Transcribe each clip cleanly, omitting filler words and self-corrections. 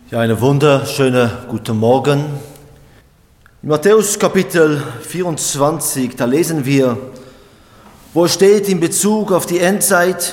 Ja, eine wunderschöne guten Morgen. In Matthäus Kapitel 24, da lesen wir, wo steht in Bezug auf die Endzeit,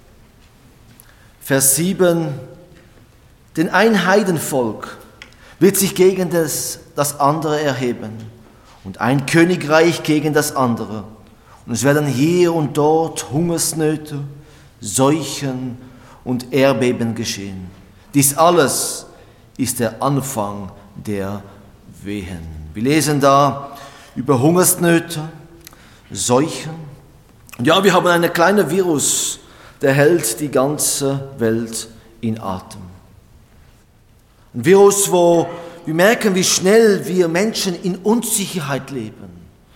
Vers 7, denn ein Heidenvolk wird sich gegen das andere erheben und ein Königreich gegen das andere. Und es werden hier und dort Hungersnöte, Seuchen und Erdbeben geschehen. Dies alles ist der Anfang der Wehen. Wir lesen da über Hungersnöte, Seuchen. Und ja, wir haben einen kleinen Virus, der hält die ganze Welt in Atem. Ein Virus, wo wir merken, wie schnell wir Menschen in Unsicherheit leben.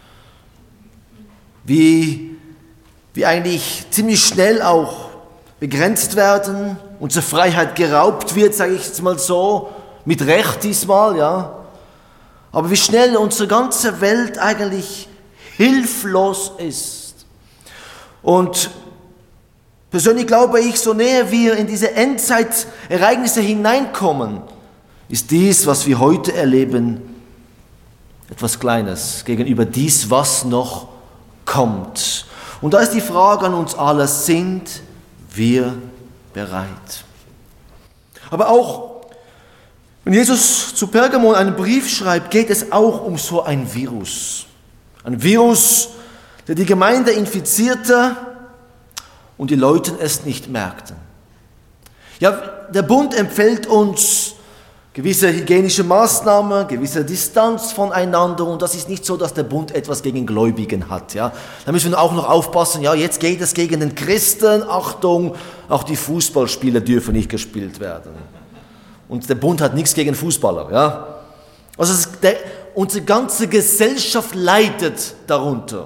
Wie eigentlich ziemlich schnell auch begrenzt werden, unsere Freiheit geraubt wird, sage ich jetzt mal so, mit Recht diesmal, ja. Aber wie schnell unsere ganze Welt eigentlich hilflos ist. Und persönlich glaube ich, so näher wir in diese Endzeitereignisse hineinkommen, ist dies, was wir heute erleben, etwas Kleines gegenüber dies, was noch kommt. Und da ist die Frage an uns alle, sind wir bereit? Aber auch, wenn Jesus zu Pergamon einen Brief schreibt, geht es auch um so ein Virus. Ein Virus, der die Gemeinde infizierte und die Leute es nicht merkten. Ja, der Bund empfiehlt uns gewisse hygienische Maßnahmen, gewisse Distanz voneinander, und das ist nicht so, dass der Bund etwas gegen Gläubigen hat. Ja. Da müssen wir auch noch aufpassen, ja, jetzt geht es gegen den Christen, Achtung, auch die Fußballspiele dürfen nicht gespielt werden. Und der Bund hat nichts gegen Fußballer. Ja. Also unsere ganze Gesellschaft leidet darunter.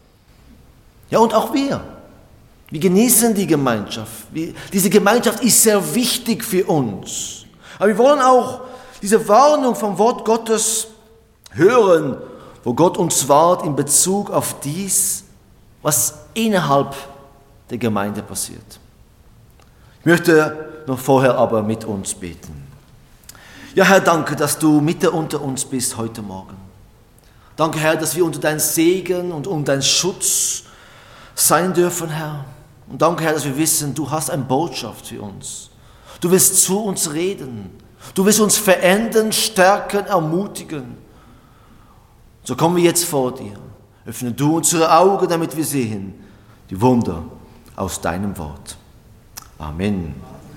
Ja, und auch wir. Wir genießen die Gemeinschaft. Diese Gemeinschaft ist sehr wichtig für uns. Aber wir wollen auch diese Warnung vom Wort Gottes hören, wo Gott uns warnt in Bezug auf dies, was innerhalb der Gemeinde passiert. Ich möchte noch vorher aber mit uns beten. Ja, Herr, danke, dass du mitten unter uns bist heute Morgen. Danke, Herr, dass wir unter deinen Segen und unter deinen Schutz sein dürfen, Herr. Und danke, Herr, dass wir wissen, du hast eine Botschaft für uns. Du willst zu uns reden. Du willst uns verändern, stärken, ermutigen. So kommen wir jetzt vor dir. Öffne du unsere Augen, damit wir sehen die Wunder aus deinem Wort. Amen.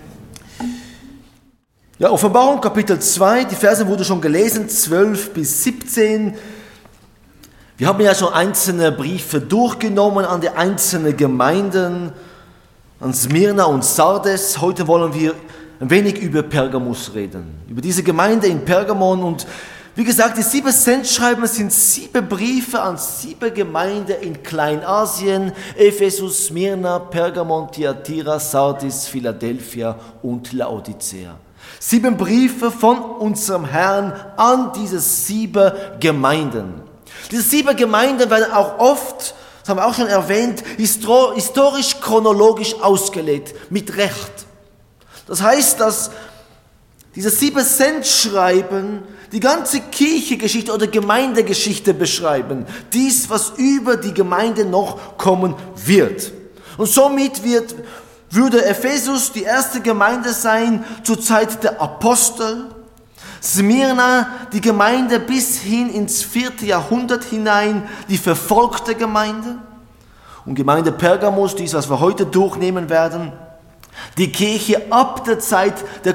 Ja, Offenbarung Kapitel 2, die Verse wurden schon gelesen, 12 bis 17. Wir haben ja schon einzelne Briefe durchgenommen an die einzelnen Gemeinden, an Smyrna und Sardes. Heute wollen wir ein wenig über Pergamus reden, über diese Gemeinde in Pergamon. Und wie gesagt, die 7 Sendschreiben sind 7 Briefe an 7 Gemeinden in Kleinasien: Ephesus, Smyrna, Pergamon, Thyatira, Sardis, Philadelphia und Laodicea. 7 Briefe von unserem Herrn an diese 7 Gemeinden. Diese 7 Gemeinden werden auch oft, das haben wir auch schon erwähnt, historisch-chronologisch ausgelegt, mit Recht. Das heißt, dass diese 7 Sendschreiben die ganze Kirchengeschichte oder Gemeindegeschichte beschreiben. Dies, was über die Gemeinde noch kommen wird. Und somit würde Ephesus die erste Gemeinde sein zur Zeit der Apostel. Smyrna, die Gemeinde bis hin ins 4. Jahrhundert hinein, die verfolgte Gemeinde. Und Gemeinde Pergamos, dies, was wir heute durchnehmen werden, die Kirche ab der Zeit der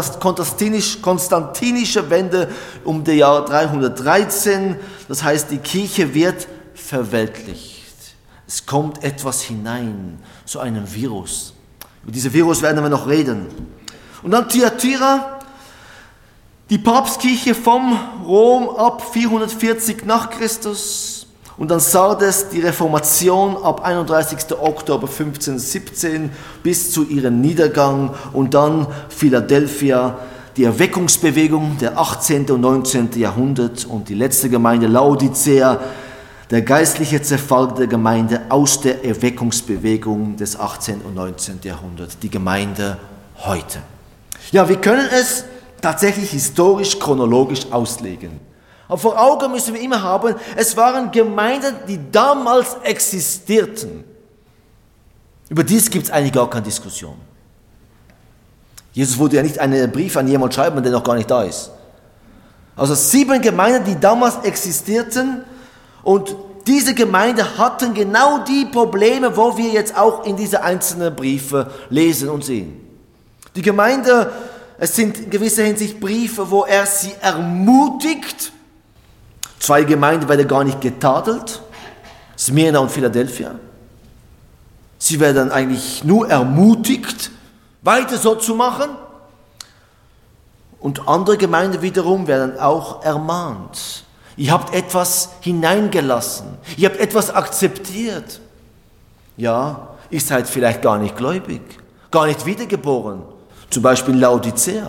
konstantinischen Wende um das Jahr 313. Das heißt, die Kirche wird verweltlicht. Es kommt etwas hinein, so ein Virus. Über dieses Virus werden wir noch reden. Und dann Thyatira, die Papstkirche vom Rom ab 440 nach Christus. Und dann Sardes, die Reformation ab 31. Oktober 1517 bis zu ihrem Niedergang. Und dann Philadelphia, die Erweckungsbewegung der 18. und 19. Jahrhundert. Und die letzte Gemeinde Laodicea, der geistliche Zerfall der Gemeinde aus der Erweckungsbewegung des 18. und 19. Jahrhunderts. Die Gemeinde heute. Ja, wir können es tatsächlich historisch, chronologisch auslegen. Aber vor Augen müssen wir immer haben, es waren Gemeinden, die damals existierten. Über dies gibt es eigentlich gar keine Diskussion. Jesus wollte ja nicht einen Brief an jemanden schreiben, der noch gar nicht da ist. Also 7 Gemeinden, die damals existierten, und diese Gemeinden hatten genau die Probleme, wo wir jetzt auch in diese einzelnen Briefe lesen und sehen. Die Gemeinde, es sind in gewisser Hinsicht Briefe, wo er sie ermutigt. 2 Gemeinden werden gar nicht getadelt, Smyrna und Philadelphia. Sie werden eigentlich nur ermutigt, weiter so zu machen. Und andere Gemeinden wiederum werden auch ermahnt. Ihr habt etwas hineingelassen, ihr habt etwas akzeptiert. Ja, ihr seid vielleicht gar nicht gläubig, gar nicht wiedergeboren. Zum Beispiel in Laodicea.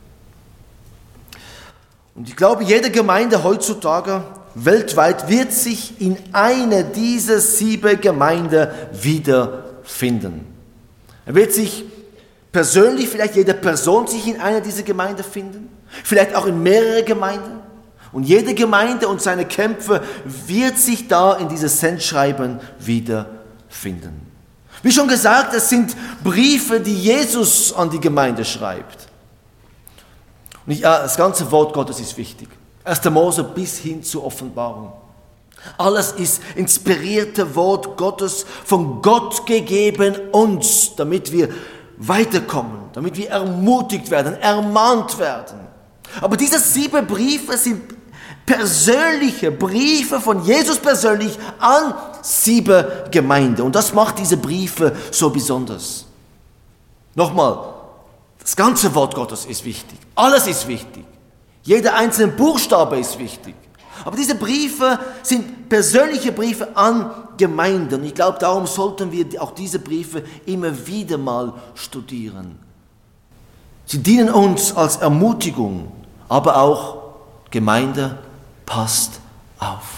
Und ich glaube, jede Gemeinde heutzutage weltweit wird sich in eine dieser 7 Gemeinden wiederfinden. Er wird sich persönlich, vielleicht jede Person sich in einer dieser Gemeinden finden, vielleicht auch in mehrere Gemeinden. Und jede Gemeinde und seine Kämpfe wird sich da in dieses Sendschreiben wiederfinden. Wie schon gesagt, es sind Briefe, die Jesus an die Gemeinde schreibt. Und das ganze Wort Gottes ist wichtig. 1. Mose bis hin zur Offenbarung. Alles ist inspirierte Wort Gottes, von Gott gegeben uns, damit wir weiterkommen, damit wir ermutigt werden, ermahnt werden. Aber diese 7 Briefe sind persönliche Briefe von Jesus persönlich an 7 Gemeinden. Und das macht diese Briefe so besonders. Nochmal, das ganze Wort Gottes ist wichtig. Alles ist wichtig. Jeder einzelne Buchstabe ist wichtig. Aber diese Briefe sind persönliche Briefe an Gemeinden. Ich glaube, darum sollten wir auch diese Briefe immer wieder mal studieren. Sie dienen uns als Ermutigung, aber auch Gemeinde, passt auf.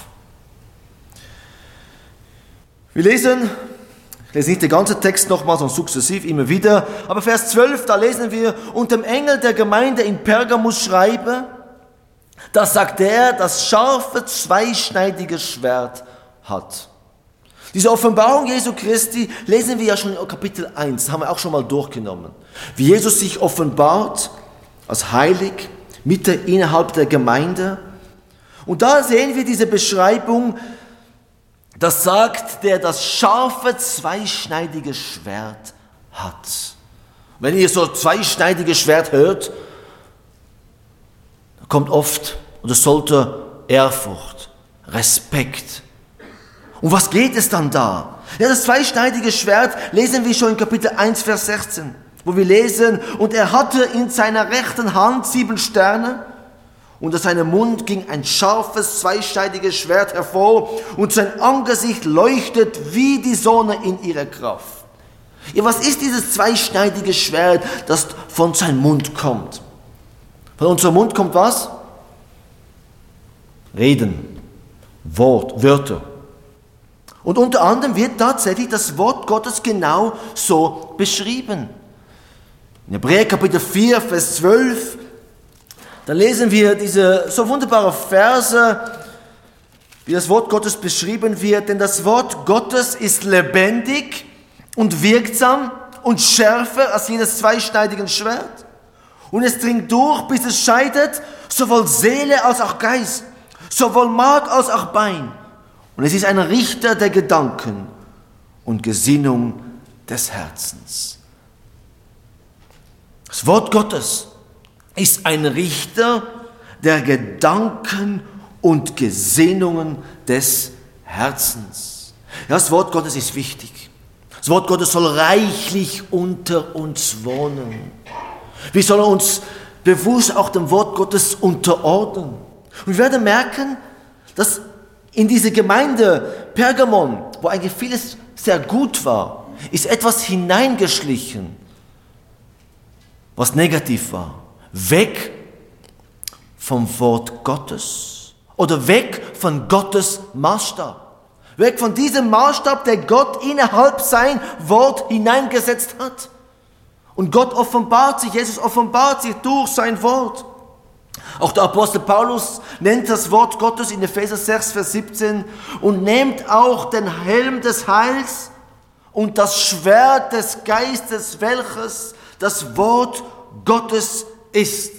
Wir lesen, ich lese nicht den ganzen Text nochmal, sondern sukzessiv immer wieder, aber Vers 12, da lesen wir, und dem Engel der Gemeinde in Pergamus schreibe, da sagt er, das scharfe, zweischneidige Schwert hat. Diese Offenbarung Jesu Christi lesen wir ja schon in Kapitel 1, das haben wir auch schon mal durchgenommen. Wie Jesus sich offenbart als heilig, innerhalb der Gemeinde. Und da sehen wir diese Beschreibung, das sagt, der das scharfe, zweischneidige Schwert hat. Wenn ihr so zweischneidiges Schwert hört, kommt oft, oder sollte Ehrfurcht, Respekt. Und was geht es dann da? Ja, das zweischneidige Schwert lesen wir schon in Kapitel 1, Vers 16, wo wir lesen, und er hatte in seiner rechten Hand 7 Sterne, und aus seinem Mund ging ein scharfes, zweischneidiges Schwert hervor, und sein Angesicht leuchtet wie die Sonne in ihrer Kraft. Ja, was ist dieses zweischneidige Schwert, das von seinem Mund kommt? Von unserem Mund kommt was? Reden, Wörter. Und unter anderem wird tatsächlich das Wort Gottes genau so beschrieben. In Hebräer Kapitel 4, Vers 12, da lesen wir diese so wunderbare Verse, wie das Wort Gottes beschrieben wird. Denn das Wort Gottes ist lebendig und wirksam und schärfer als jedes zweischneidige Schwert. Und es dringt durch, bis es scheidet, sowohl Seele als auch Geist, sowohl Mark als auch Bein. Und es ist ein Richter der Gedanken und Gesinnung des Herzens. Das Wort Gottes ist ein Richter der Gedanken und Gesinnungen des Herzens. Ja, das Wort Gottes ist wichtig. Das Wort Gottes soll reichlich unter uns wohnen. Wir sollen uns bewusst auch dem Wort Gottes unterordnen. Und wir werden merken, dass in diese Gemeinde Pergamon, wo eigentlich vieles sehr gut war, ist etwas hineingeschlichen, was negativ war. Weg vom Wort Gottes oder weg von Gottes Maßstab. Weg von diesem Maßstab, der Gott innerhalb sein Wort hineingesetzt hat. Und Gott offenbart sich, Jesus offenbart sich durch sein Wort. Auch der Apostel Paulus nennt das Wort Gottes in Epheser 6, Vers 17 und nehmt auch den Helm des Heils und das Schwert des Geistes, welches das Wort Gottes ist.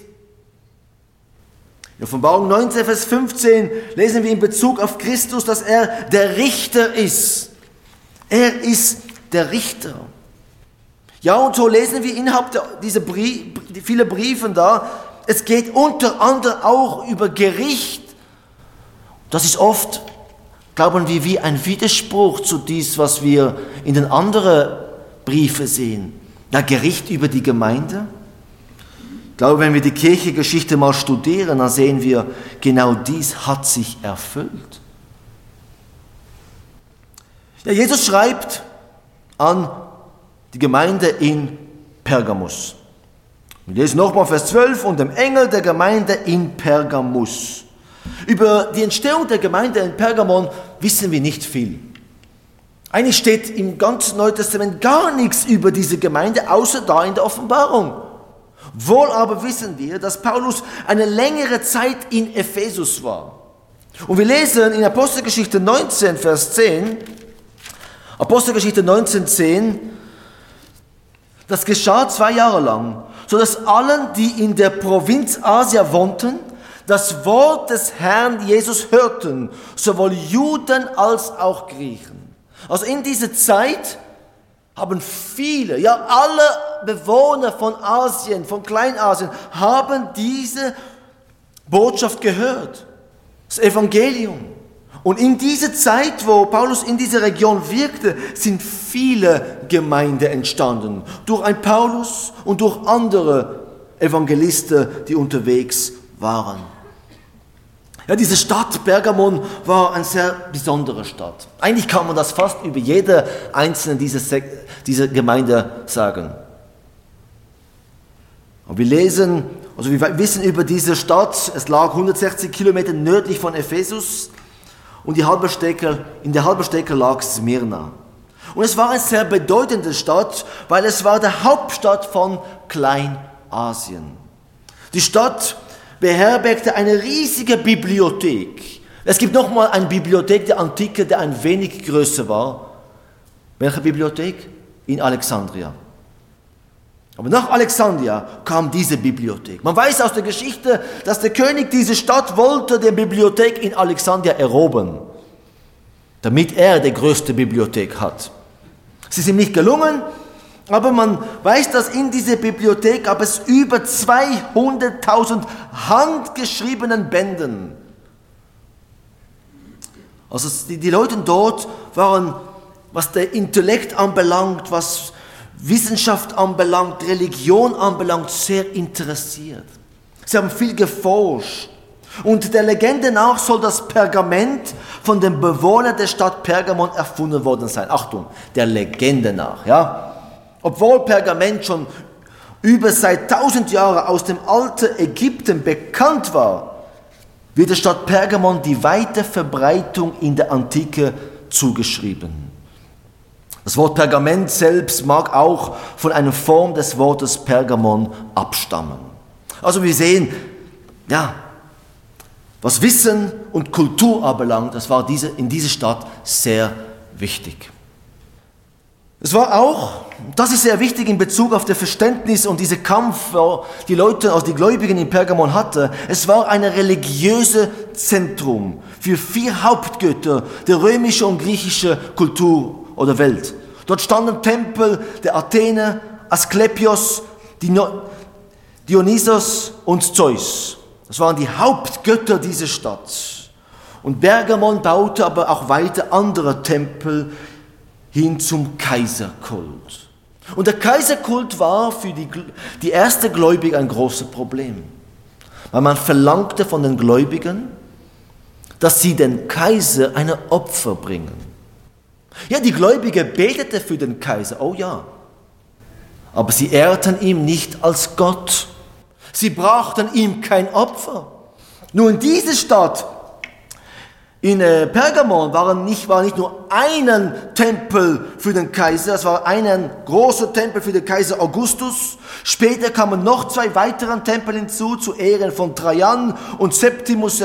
In Offenbarung 19, Vers 15 lesen wir in Bezug auf Christus, dass er der Richter ist. Er ist der Richter. Ja, und so lesen wir innerhalb dieser viele Briefe da, es geht unter anderem auch über Gericht. Das ist oft, glauben wir, wie ein Widerspruch zu dies, was wir in den anderen Briefen sehen. Ja, Gericht über die Gemeinde. Ich glaube, wenn wir die Kirchengeschichte mal studieren, dann sehen wir, genau dies hat sich erfüllt. Ja, Jesus schreibt an die Gemeinde in Pergamus. Wir lesen nochmal Vers 12, und dem Engel der Gemeinde in Pergamus. Über die Entstehung der Gemeinde in Pergamon wissen wir nicht viel. Eigentlich steht im ganzen Neuen Testament gar nichts über diese Gemeinde, außer da in der Offenbarung. Wohl aber wissen wir, dass Paulus eine längere Zeit in Ephesus war. Und wir lesen in Apostelgeschichte 19, Vers 10, Apostelgeschichte 19, 10, das geschah 2 Jahre lang, sodass allen, die in der Provinz Asia wohnten, das Wort des Herrn Jesus hörten, sowohl Juden als auch Griechen. Also in dieser Zeit haben viele, ja alle Bewohner von Asien, von Kleinasien, haben diese Botschaft gehört, das Evangelium. Und in dieser Zeit, wo Paulus in dieser Region wirkte, sind viele Gemeinden entstanden. Durch ein Paulus und durch andere Evangelisten, die unterwegs waren. Ja, diese Stadt Pergamon war eine sehr besondere Stadt. Eigentlich kann man das fast über jede einzelne dieser Gemeinde sagen. Und wir wissen über diese Stadt, es lag 160 Kilometer nördlich von Ephesus. Und in der Halberstrecke lag Smyrna. Und es war eine sehr bedeutende Stadt, weil es war die Hauptstadt von Kleinasien. Die Stadt beherbergte eine riesige Bibliothek. Es gibt nochmal eine Bibliothek der Antike, die ein wenig größer war. Welche Bibliothek? In Alexandria. Aber nach Alexandria kam diese Bibliothek. Man weiß aus der Geschichte, dass der König dieser Stadt wollte die Bibliothek in Alexandria erobern, damit er die größte Bibliothek hat. Es ist ihm nicht gelungen, aber man weiß, dass in dieser Bibliothek gab es über 200.000 handgeschriebenen Bänden. Also die Leute dort waren, was der Intellekt anbelangt, was Wissenschaft anbelangt, Religion anbelangt, sehr interessiert. Sie haben viel geforscht. Und der Legende nach soll das Pergament von den Bewohnern der Stadt Pergamon erfunden worden sein. Achtung, der Legende nach, ja. Obwohl Pergament schon seit 1000 Jahren aus dem alten Ägypten bekannt war, wird der Stadt Pergamon die weite Verbreitung in der Antike zugeschrieben. Das Wort Pergament selbst mag auch von einer Form des Wortes Pergamon abstammen. Also wir sehen, ja, was Wissen und Kultur anbelangt, das war in dieser Stadt sehr wichtig. Es war auch, das ist sehr wichtig in Bezug auf das Verständnis und diesen Kampf, die Leute, also die Gläubigen in Pergamon hatten, es war ein religiöses Zentrum für 4 Hauptgötter der römischen und griechischen Kultur oder Welt. Dort standen Tempel der Athene, Asklepios, Dionysos und Zeus. Das waren die Hauptgötter dieser Stadt. Und Pergamon baute aber auch weiter andere Tempel hin zum Kaiserkult. Und der Kaiserkult war für die ersten Gläubigen ein großes Problem. Weil man verlangte von den Gläubigen, dass sie den Kaiser ein Opfer bringen. Ja, die Gläubigen beteten für den Kaiser, oh ja. Aber sie ehrten ihn nicht als Gott. Sie brachten ihm kein Opfer. Nur in dieser Stadt In Pergamon war nicht nur einen Tempel für den Kaiser, es war ein großer Tempel für den Kaiser Augustus. Später kamen noch 2 weitere Tempel hinzu, zu Ehren von Trajan und Septimus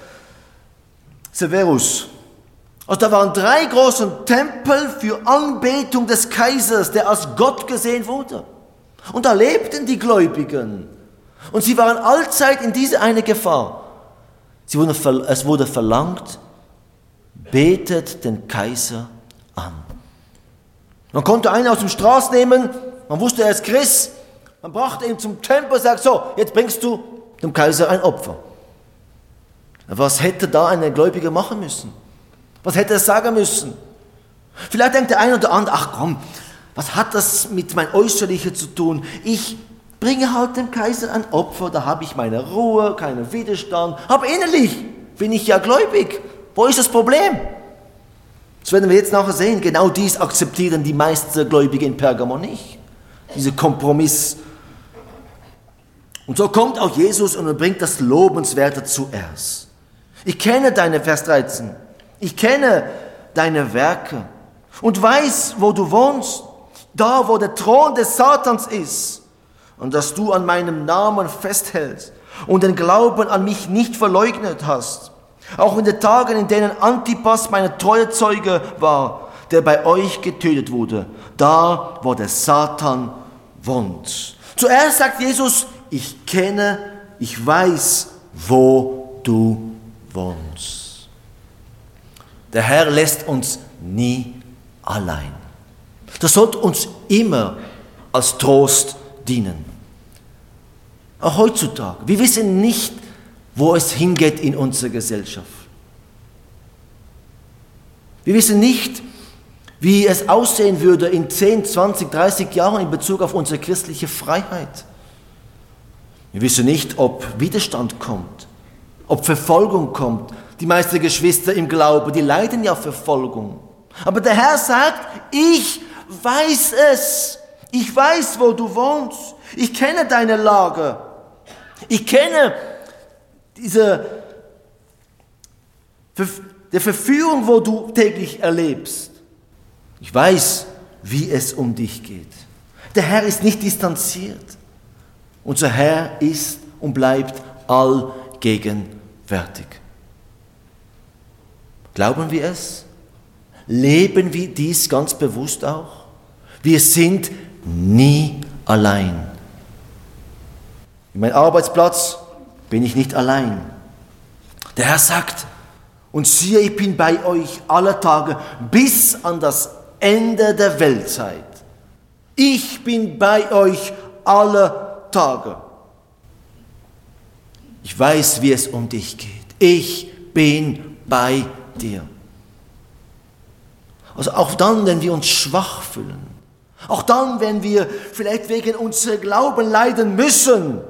Severus. Also da waren 3 große Tempel für Anbetung des Kaisers, der als Gott gesehen wurde. Und da lebten die Gläubigen. Und sie waren allzeit in dieser eine Gefahr. Es wurde verlangt, betet den Kaiser an. Man konnte einen aus dem Straß nehmen, man wusste, er ist Christ, man brachte ihn zum Tempel und sagte, so, jetzt bringst du dem Kaiser ein Opfer. Was hätte da ein Gläubiger machen müssen? Was hätte er sagen müssen? Vielleicht denkt der eine oder andere, ach komm, was hat das mit meinem Äußerlichen zu tun? Ich bringe halt dem Kaiser ein Opfer, da habe ich meine Ruhe, keinen Widerstand. Aber innerlich bin ich ja gläubig. Wo ist das Problem? Das werden wir jetzt nachher sehen. Genau dies akzeptieren die meisten Gläubigen in Pergamon nicht. Dieser Kompromiss. Und so kommt auch Jesus und er bringt das Lobenswerte zuerst. Ich kenne deine, Vers 13, ich kenne deine Werke und weiß, wo du wohnst, da wo der Thron des Satans ist, und dass du an meinem Namen festhältst und den Glauben an mich nicht verleugnet hast. Auch in den Tagen, in denen Antipas mein treuer Zeuge war, der bei euch getötet wurde, da wo der Satan wohnt. Zuerst sagt Jesus, ich weiß, wo du wohnst. Der Herr lässt uns nie allein. Das sollte uns immer als Trost dienen. Auch heutzutage. Wir wissen nicht, wo es hingeht in unserer Gesellschaft. Wir wissen nicht, wie es aussehen würde in 10, 20, 30 Jahren in Bezug auf unsere christliche Freiheit. Wir wissen nicht, ob Widerstand kommt, ob Verfolgung kommt. Die meisten Geschwister im Glauben, die leiden ja Verfolgung. Aber der Herr sagt, ich weiß es. Ich weiß, wo du wohnst. Ich kenne deine Lage. Ich kenne der Verführung, wo du täglich erlebst. Ich weiß, wie es um dich geht. Der Herr ist nicht distanziert. Unser Herr ist und bleibt allgegenwärtig. Glauben wir es? Leben wir dies ganz bewusst auch? Wir sind nie allein. In meinem Arbeitsplatz bin ich nicht allein. Der Herr sagt, und siehe, ich bin bei euch alle Tage bis an das Ende der Weltzeit. Ich bin bei euch alle Tage. Ich weiß, wie es um dich geht. Ich bin bei dir. Also auch dann, wenn wir uns schwach fühlen, auch dann, wenn wir vielleicht wegen unserer Glauben leiden müssen,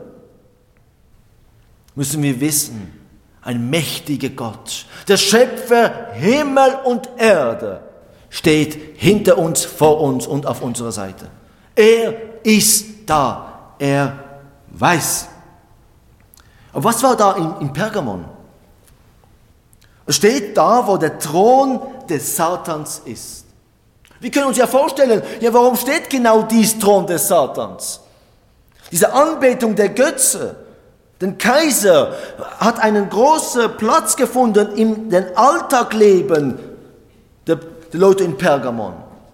müssen wir wissen, ein mächtiger Gott, der Schöpfer Himmel und Erde, steht hinter uns, vor uns und auf unserer Seite. Er ist da, er weiß. Aber was war da in Pergamon? Es steht da, wo der Thron des Satans ist. Wir können uns ja vorstellen, ja, warum steht genau dies Thron des Satans? Diese Anbetung der Götze, den Kaiser, hat einen großen Platz gefunden in den Alltagleben der Leute in Pergamon.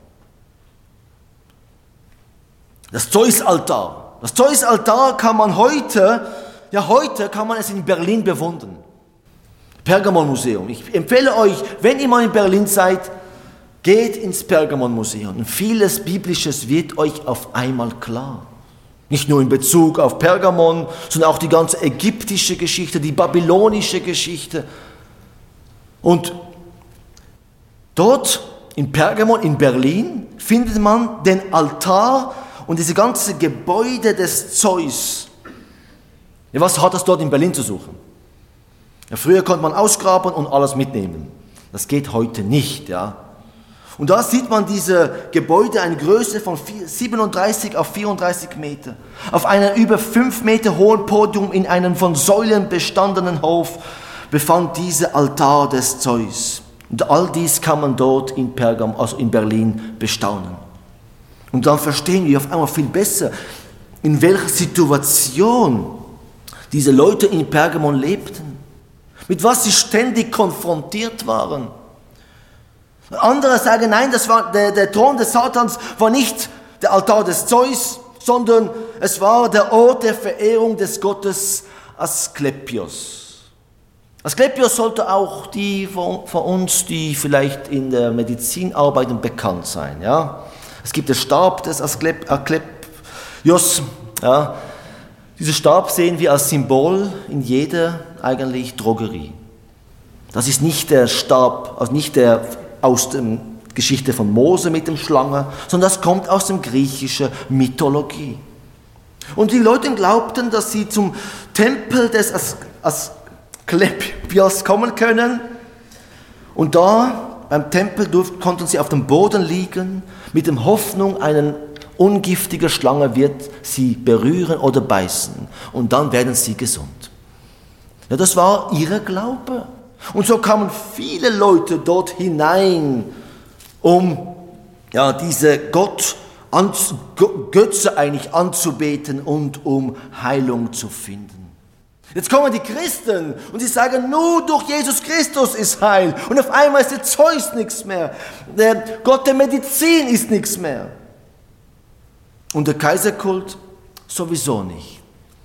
Das Zeus-Altar. Das Zeus-Altar kann man heute kann man es in Berlin bewundern. Pergamon-Museum. Ich empfehle euch, wenn ihr mal in Berlin seid, geht ins Pergamon-Museum. Und vieles Biblisches wird euch auf einmal klar. Nicht nur in Bezug auf Pergamon, sondern auch die ganze ägyptische Geschichte, die babylonische Geschichte. Und dort in Pergamon, in Berlin, findet man den Altar und diese ganze Gebäude des Zeus. Ja, was hat das dort in Berlin zu suchen? Ja, früher konnte man ausgraben und alles mitnehmen. Das geht heute nicht, ja. Und da sieht man diese Gebäude, eine Größe von 37 auf 34 Meter. Auf einem über 5 Meter hohen Podium in einem von Säulen bestandenen Hof befand dieser Altar des Zeus. Und all dies kann man dort in Pergam, also in Berlin, bestaunen. Und dann verstehen wir auf einmal viel besser, in welcher Situation diese Leute in Pergamon lebten, mit was sie ständig konfrontiert waren. Andere sagen, nein, das war der Thron des Satans war nicht der Altar des Zeus, sondern es war der Ort der Verehrung des Gottes Asklepios. Asklepios sollte auch die von uns, die vielleicht in der Medizin arbeiten, bekannt sein. Ja? Es gibt den Stab des Asklepios. Ja? Diesen Stab sehen wir als Symbol in jeder eigentlich Drogerie. Das ist nicht der Stab, also nicht der aus der Geschichte von Mose mit dem Schlange, sondern das kommt aus der griechischen Mythologie. Und die Leute glaubten, dass sie zum Tempel des Asklepios kommen können. Und da beim Tempel konnten sie auf dem Boden liegen, mit der Hoffnung, eine ungiftige Schlange wird sie berühren oder beißen. Und dann werden sie gesund. Ja, das war ihr Glaube. Und so kamen viele Leute dort hinein, um diese Götze eigentlich anzubeten und um Heilung zu finden. Jetzt kommen die Christen und sie sagen, nur durch Jesus Christus ist Heil. Und auf einmal ist der Zeus nichts mehr. Der Gott der Medizin ist nichts mehr. Und der Kaiserkult sowieso nicht.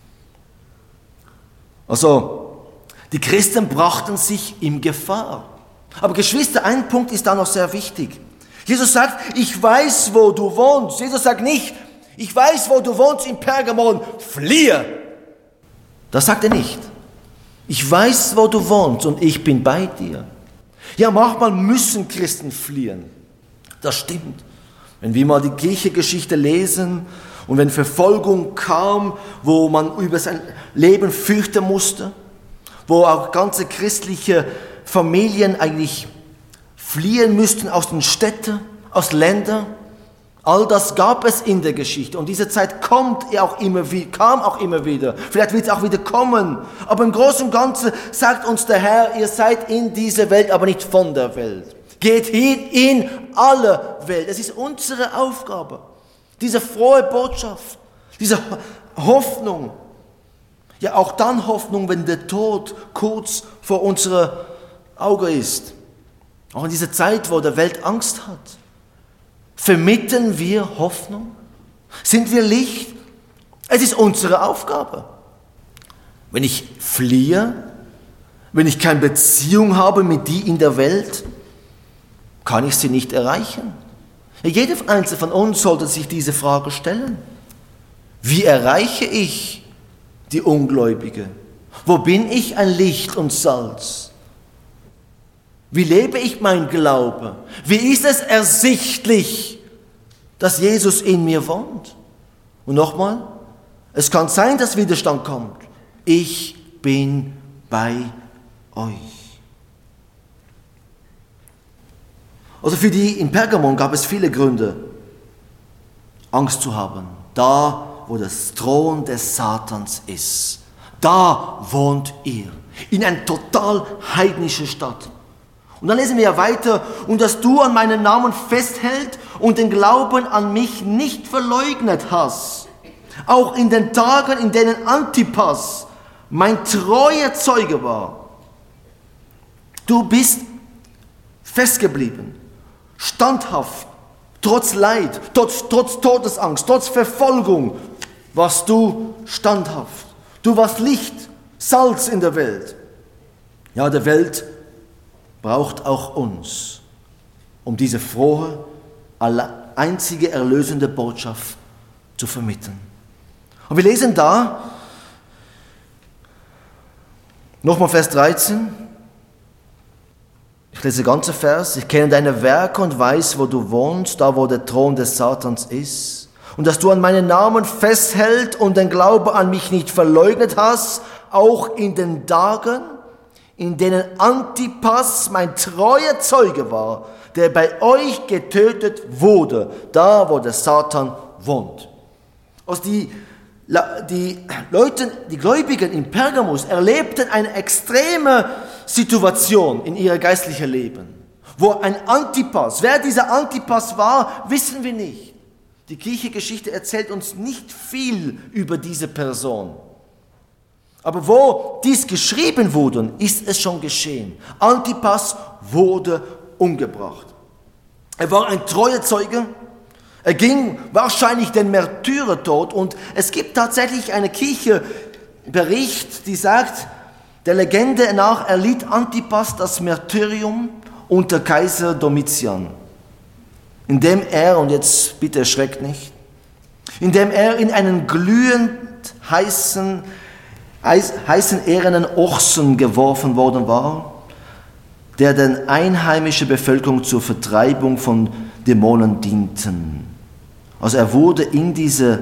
Also, die Christen brachten sich in Gefahr. Aber Geschwister, ein Punkt ist da noch sehr wichtig. Jesus sagt, ich weiß, wo du wohnst. Jesus sagt nicht, ich weiß, wo du wohnst in Pergamon, fliehe. Das sagt er nicht. Ich weiß, wo du wohnst und ich bin bei dir. Ja, manchmal müssen Christen fliehen. Das stimmt. Wenn wir mal die Kirchengeschichte lesen und wenn Verfolgung kam, wo man über sein Leben fürchten musste, wo auch ganze christliche Familien eigentlich fliehen müssten aus den Städten, aus Ländern, all das gab es in der Geschichte und diese Zeit kam auch immer wieder. Vielleicht wird es auch wieder kommen. Aber im Großen und Ganzen sagt uns der Herr, ihr seid in dieser Welt, aber nicht von der Welt. Geht hin in alle Welt. Es ist unsere Aufgabe. Diese frohe Botschaft, diese Hoffnung. Ja, auch dann Hoffnung, wenn der Tod kurz vor unserem Auge ist. Auch in dieser Zeit, wo die Welt Angst hat. Vermitteln wir Hoffnung? Sind wir Licht? Es ist unsere Aufgabe. Wenn ich fliehe, wenn ich keine Beziehung habe mit die in der Welt, kann ich sie nicht erreichen. Jeder Einzelne von uns sollte sich diese Frage stellen. Wie erreiche ich die Ungläubige? Wo bin ich ein Licht und Salz? Wie lebe ich mein Glaube? Wie ist es ersichtlich, dass Jesus in mir wohnt? Und nochmal, es kann sein, dass Widerstand kommt. Ich bin bei euch. Also für die in Pergamon gab es viele Gründe, Angst zu haben. Da, wo das Thron des Satans ist, da wohnt ihr. In einer total heidnischen Stadt. Und dann lesen wir ja weiter, und dass du an meinen Namen festhält und den Glauben an mich nicht verleugnet hast. Auch in den Tagen, in denen Antipas mein treuer Zeuge war. Du bist festgeblieben, standhaft, trotz Leid, trotz Todesangst, trotz Verfolgung, warst du standhaft. Du warst Licht, Salz in der Welt. Ja, der Welt braucht auch uns, um diese frohe, einzige erlösende Botschaft zu vermitteln. Und wir lesen da, nochmal Vers 13, ich lese den ganzen Vers, ich kenne deine Werke und weiß, wo du wohnst, da wo der Thron des Satans ist, und dass du an meinen Namen festhält und den Glauben an mich nicht verleugnet hast, auch in den Tagen, in denen Antipas mein treuer Zeuge war, der bei euch getötet wurde, da wo der Satan wohnt. Also Die Leute, die Gläubigen in Pergamus erlebten eine extreme Situation in ihrem geistlichen Leben, wo ein Antipas, wer dieser Antipas war, wissen wir nicht. Die Kirchengeschichte erzählt uns nicht viel über diese Person. Aber wo dies geschrieben wurde, ist es schon geschehen. Antipas wurde umgebracht. Er war ein treuer Zeuge. Er ging wahrscheinlich den Märtyrertod und es gibt tatsächlich eine Kirchenbericht, die sagt, der Legende nach erlitt Antipas das Märtyrium unter Kaiser Domitian, indem er, und jetzt bitte erschreckt nicht, indem er in einen glühend heißen ehernen Ochsen geworfen worden war, der den einheimischen Bevölkerung zur Vertreibung von Dämonen dienten. Also er wurde in diese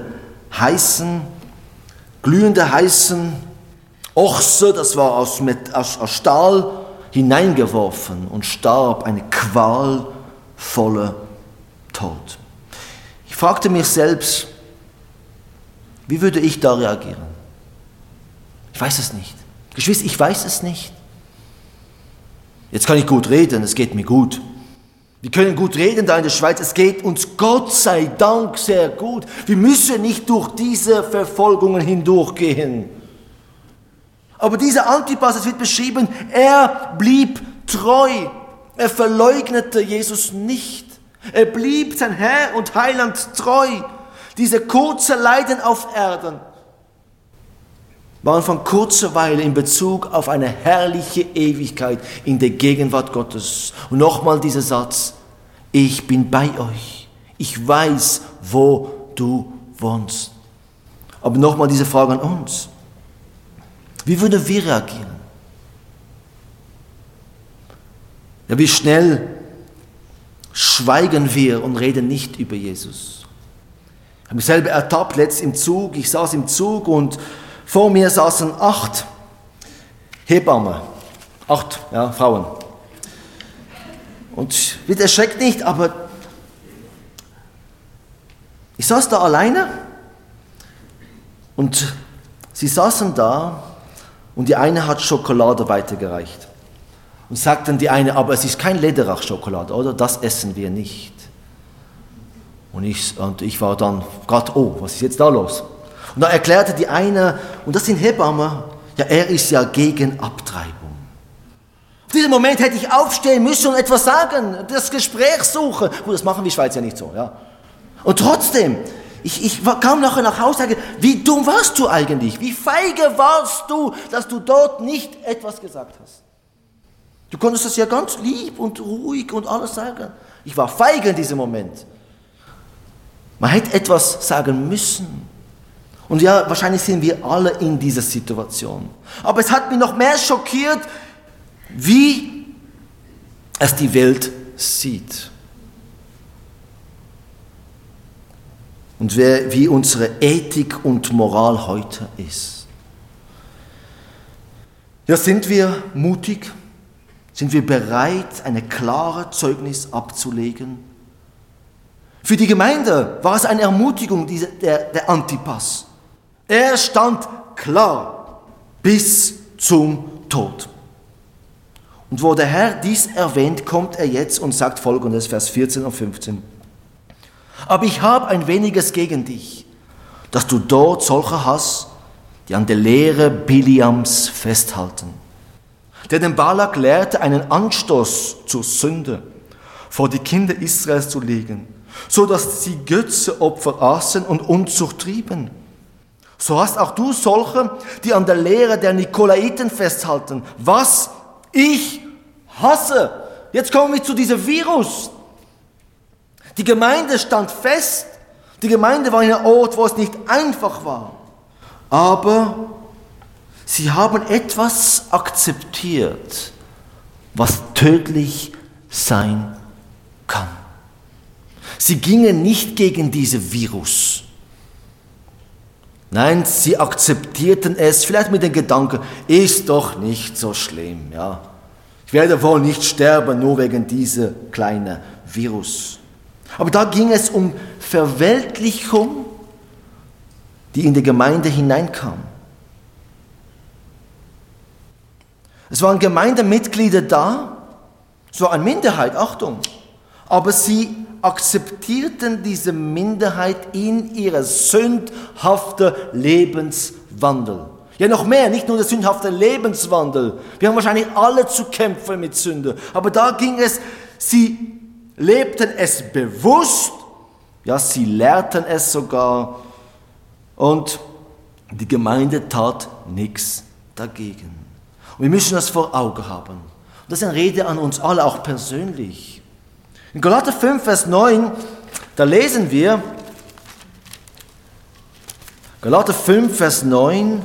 glühende heißen Ochse, das war aus Stahl, hineingeworfen und starb eine qualvolle Tod. Ich fragte mich selbst, wie würde ich da reagieren? Ich weiß es nicht. Geschwister, ich weiß es nicht. Jetzt kann ich gut reden, es geht mir gut. Wir können gut reden da in der Schweiz, es geht uns Gott sei Dank sehr gut. Wir müssen nicht durch diese Verfolgungen hindurchgehen. Aber dieser Antipas, es wird beschrieben, er blieb treu. Er verleugnete Jesus nicht. Er blieb sein Herr und Heiland treu. Diese kurzen Leiden auf Erden waren von kurzer Weile in Bezug auf eine herrliche Ewigkeit in der Gegenwart Gottes. Und nochmal dieser Satz, ich bin bei euch, ich weiß, wo du wohnst. Aber nochmal diese Frage an uns, wie würden wir reagieren? Ja, wie schnell schweigen wir und reden nicht über Jesus. Ich habe mich selber ertappt, letzt im Zug, ich saß im Zug und vor mir saßen 8 Hebammen, 8 Frauen. Und bitte erschreckt nicht, aber ich saß da alleine und sie saßen da und die eine hat Schokolade weitergereicht. Und sagten die eine, aber es ist kein Lederach-Schokolade, oder? Das essen wir nicht. Und ich war dann gerade, oh, was ist jetzt da los? Und da erklärte die eine, und das sind Hebammen, ja, er ist ja gegen Abtreibung. In diesem Moment hätte ich aufstehen müssen und etwas sagen, das Gespräch suchen. Gut, das machen wir in der Schweiz ja nicht so, ja. Und trotzdem, ich kam nachher nach Hause und sage, wie dumm warst du eigentlich? Wie feige warst du, dass du dort nicht etwas gesagt hast? Du konntest das ja ganz lieb und ruhig und alles sagen. Ich war feige in diesem Moment. Man hätte etwas sagen müssen. Und ja, wahrscheinlich sind wir alle in dieser Situation. Aber es hat mich noch mehr schockiert, wie es die Welt sieht. Und wie unsere Ethik und Moral heute ist. Ja, sind wir mutig? Sind wir bereit, eine klare Zeugnis abzulegen? Für die Gemeinde war es eine Ermutigung, der Antipas. Er stand klar bis zum Tod. Und wo der Herr dies erwähnt, kommt er jetzt und sagt Folgendes, Vers 14 und 15. Aber ich habe ein weniges gegen dich, dass du dort solche hast, die an der Lehre Biliams festhalten, der den Balak lehrte, einen Anstoß zur Sünde vor die Kinder Israels zu legen, so dass sie Götzenopfer aßen und Unzucht trieben. So hast auch du solche, die an der Lehre der Nikolaiten festhalten, was ich hasse. Jetzt kommen wir zu diesem Virus. Die Gemeinde stand fest. Die Gemeinde war in einem Ort, wo es nicht einfach war. Aber sie haben etwas akzeptiert, was tödlich sein kann. Sie gingen nicht gegen dieses Virus. Nein, sie akzeptierten es, vielleicht mit dem Gedanken, ist doch nicht so schlimm, ja. Ich werde wohl nicht sterben, nur wegen diesem kleinen Virus. Aber da ging es um Verweltlichung, die in die Gemeinde hineinkam. Es waren Gemeindemitglieder da, es war eine Minderheit, Achtung, aber sie akzeptierten diese Minderheit in ihrer sündhaften Lebenswandel. Ja, noch mehr, nicht nur der sündhafte Lebenswandel. Wir haben wahrscheinlich alle zu kämpfen mit Sünde. Aber da ging es, sie lebten es bewusst, ja, sie lehrten es sogar und die Gemeinde tat nichts dagegen. Und wir müssen das vor Augen haben. Und das ist eine Rede an uns alle, auch persönlich. In Galater 5, Vers 9, da lesen wir, Galater 5, Vers 9,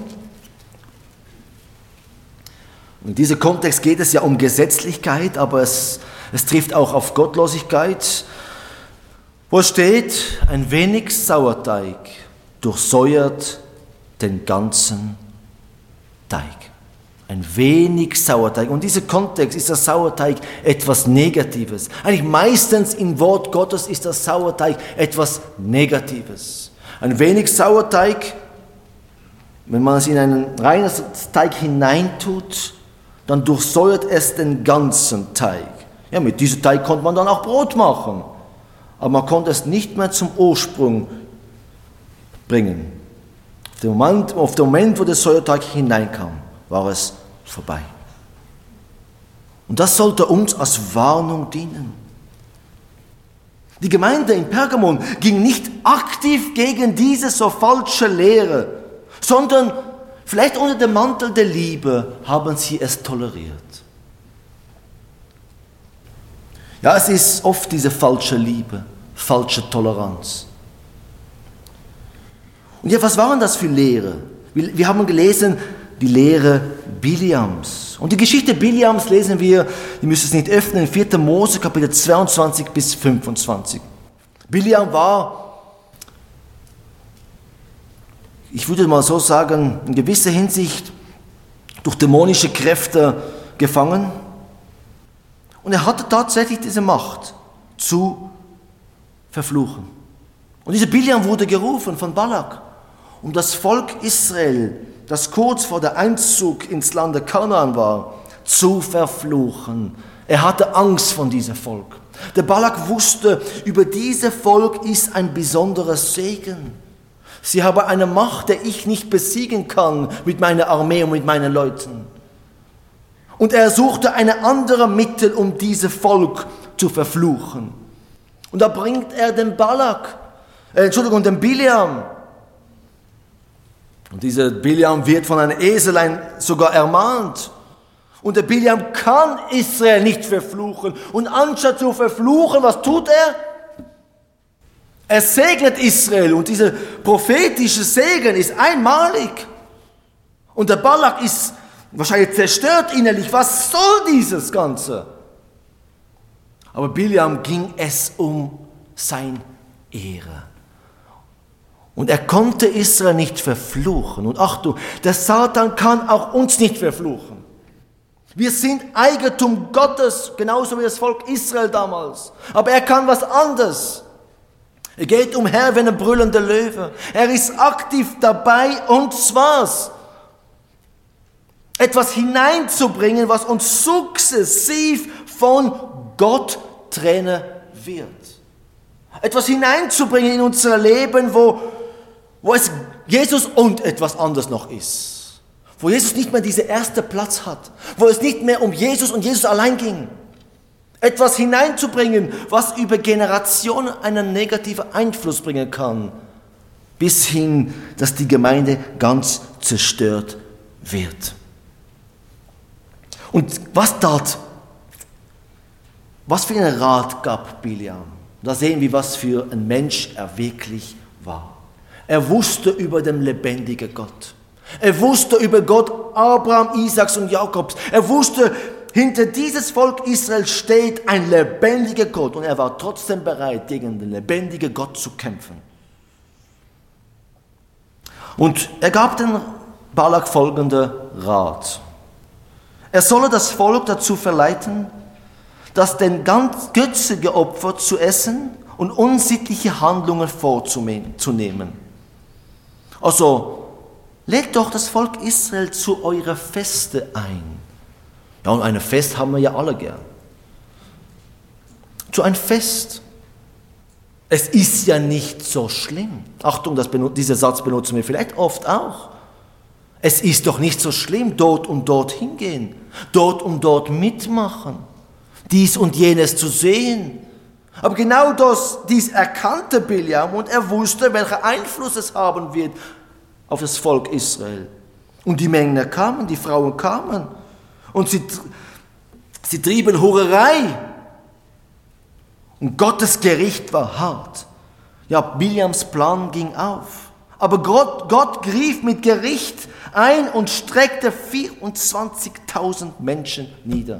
in diesem Kontext geht es ja um Gesetzlichkeit, aber es trifft auch auf Gottlosigkeit. Wo steht, ein wenig Sauerteig durchsäuert den ganzen Teig. Ein wenig Sauerteig. Und in diesem Kontext ist der Sauerteig etwas Negatives. Eigentlich meistens im Wort Gottes ist der Sauerteig etwas Negatives. Ein wenig Sauerteig, wenn man es in einen reinen Teig hineintut, dann durchsäuert es den ganzen Teig. Ja, mit diesem Teig konnte man dann auch Brot machen. Aber man konnte es nicht mehr zum Ursprung bringen. Auf den Moment, wo der Säuerteig hineinkam, war es vorbei. Und das sollte uns als Warnung dienen. Die Gemeinde in Pergamon ging nicht aktiv gegen diese so falsche Lehre, sondern vielleicht unter dem Mantel der Liebe haben sie es toleriert. Ja, es ist oft diese falsche Liebe, falsche Toleranz. Und ja, was waren das für Lehre? Wir haben gelesen, die Lehre Biliams. Und die Geschichte Biliams lesen wir, ihr müsst es nicht öffnen, in 4. Mose, Kapitel 22 bis 25. Biliam war, ich würde mal so sagen, in gewisser Hinsicht durch dämonische Kräfte gefangen. Und er hatte tatsächlich diese Macht zu verfluchen. Und dieser Biliam wurde gerufen von Balak, um das Volk Israel, das kurz vor der Einzug ins Land Kanaan war, zu verfluchen. Er hatte Angst vor diesem Volk. Der Balak wusste, über dieses Volk ist ein besonderer Segen. Sie haben eine Macht, die ich nicht besiegen kann mit meiner Armee und mit meinen Leuten. Und er suchte eine andere Mittel, um dieses Volk zu verfluchen. Und da bringt er den den Biliam. Und dieser Biliam wird von einem Eselein sogar ermahnt. Und der Biliam kann Israel nicht verfluchen. Und anstatt zu verfluchen, was tut er? Er segnet Israel. Und dieser prophetische Segen ist einmalig. Und der Balak ist wahrscheinlich zerstört innerlich. Was soll dieses Ganze? Aber Biliam ging es um seine Ehre. Und er konnte Israel nicht verfluchen. Und Achtung, der Satan kann auch uns nicht verfluchen. Wir sind Eigentum Gottes, genauso wie das Volk Israel damals. Aber er kann was anderes. Er geht umher wie ein brüllender Löwe. Er ist aktiv dabei, uns etwas hineinzubringen, was uns sukzessiv von Gott trennen wird. Etwas hineinzubringen in unser Leben, wo es Jesus und etwas anderes noch ist. Wo Jesus nicht mehr diesen ersten Platz hat. Wo es nicht mehr um Jesus und Jesus allein ging. Etwas hineinzubringen, was über Generationen einen negativen Einfluss bringen kann. Bis hin, dass die Gemeinde ganz zerstört wird. Und was für einen Rat gab Biliam? Da sehen wir, was für ein Mensch er wirklich war. Er wusste über den lebendigen Gott. Er wusste über Gott Abraham, Isaaks und Jakobs. Er wusste, hinter dieses Volk Israel steht ein lebendiger Gott. Und er war trotzdem bereit, gegen den lebendigen Gott zu kämpfen. Und er gab den Balak folgenden Rat. Er solle das Volk dazu verleiten, das den ganz götzigen Opfer zu essen und unsittliche Handlungen vorzunehmen. Also, lädt doch das Volk Israel zu eurer Feste ein. Ja, und ein Fest haben wir ja alle gern. Zu ein Fest. Es ist ja nicht so schlimm. Achtung, dieser Satz benutzen wir vielleicht oft auch. Es ist doch nicht so schlimm, dort und dort hingehen, dort und dort mitmachen, dies und jenes zu sehen. Aber genau dies erkannte Biljam und er wusste, welchen Einfluss es haben wird auf das Volk Israel. Und die Männer kamen, die Frauen kamen und sie trieben Hurerei. Und Gottes Gericht war hart. Ja, Biljams Plan ging auf. Aber Gott griff mit Gericht ein und streckte 24.000 Menschen nieder.